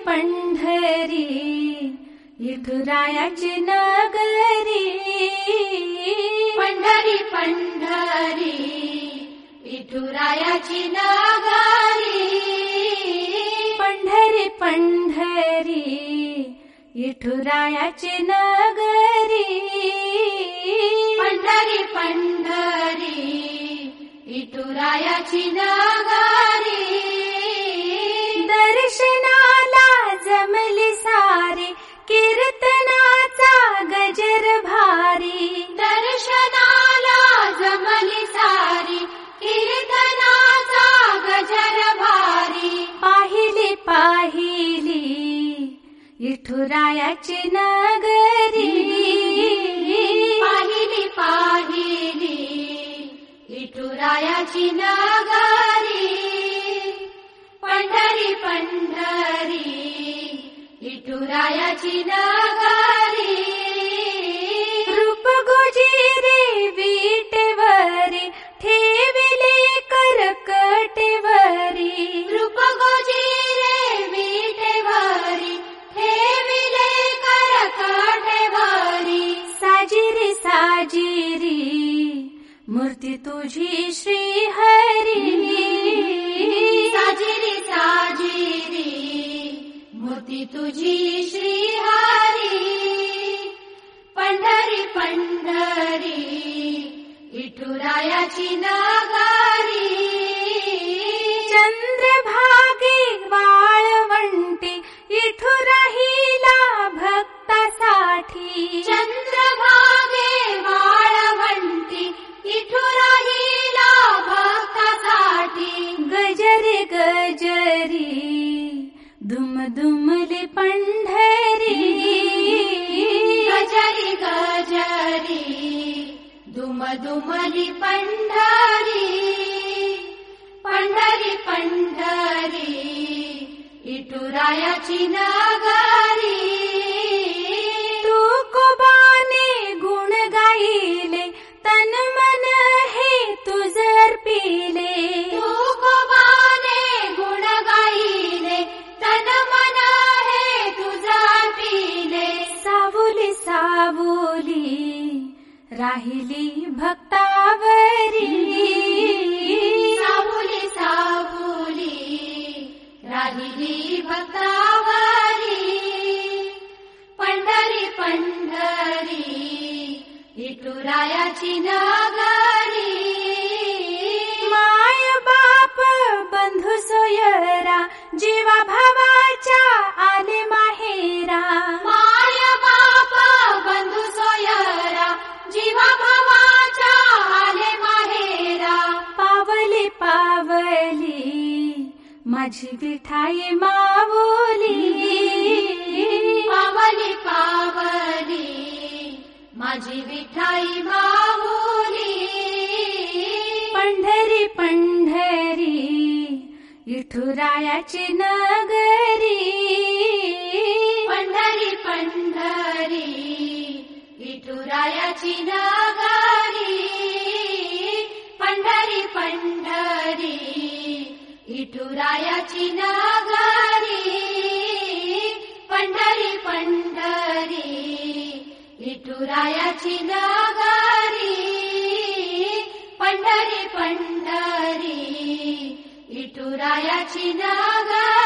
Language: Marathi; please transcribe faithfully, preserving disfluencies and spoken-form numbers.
पंढरी विठुरायाची नगरी. पंढरी पंढरी विठुरायाची नगरी. पंढरी पंढरी विठुरायाची नगरी. पंढरी पंढरी विठुरायाची नगरी. दर्शनाला जमली सारी कीर्तनाचा गजर भारी. दर्शनाला जमली सारी कीर्तनाचा गजर भारी. पाहिली पाहिली विठुरायाची नगरी. पाहिली पाहिली विठुरायाची नगरी. पंढरी पंढरी विठुरायाची नगरी. रूप गोजिरे विटेवरी ठेविले करकटेवरी. रूप गोजिरे विटेवरी ठेविले करकटेवरी. साजिरी साजिरी मूर्ती तुझी श्रीहरी. साजिरी साजिरी मूर्ती तुझी श्रीहरी. पंढरी पंढरी विठुरायाची नगरी. चंद्रभागे वाळवंटी विठू राहिला भक्तासाठी. चंद्रभागे वाळवंटी विठू राहिला भक्तासाठी. गजरी गजरी दुम दुमली पंढरी. गजरी गजरी दुम दुमली पंढरी. पंढरी पंढरी विठुरायाची नगरी. तुकोबाने गुण गायले तन मन हे तुझ अर्पिले. तुकोबाने गुण गायले तन मन हे तुझ अर्पिले. सावली सावली राहिली भक्तावरी. सावली सावली राहिली भक्तावरी. पंढरी पंढरी विठुरायाची नगरी. माय बाप बंधू सोयरा जीवा भावाच्या आले माहेरा. माय बाप बंधू सोयरा जीवा भावाच्या आले माहेरा. पावली पावली माझी विठाई माऊली. पावली पावली माझी विठाई माऊली. पंढरी पंढरी विठुरायाची नगरी. पंढरी पंढरी विठुरायाची नगरी. पंढरी पंढरी विठुरायाची नगरी. पंढरी पंढरी विठुरायाची नगरी. पंढरी पंढरी विठुरायाची नगरी.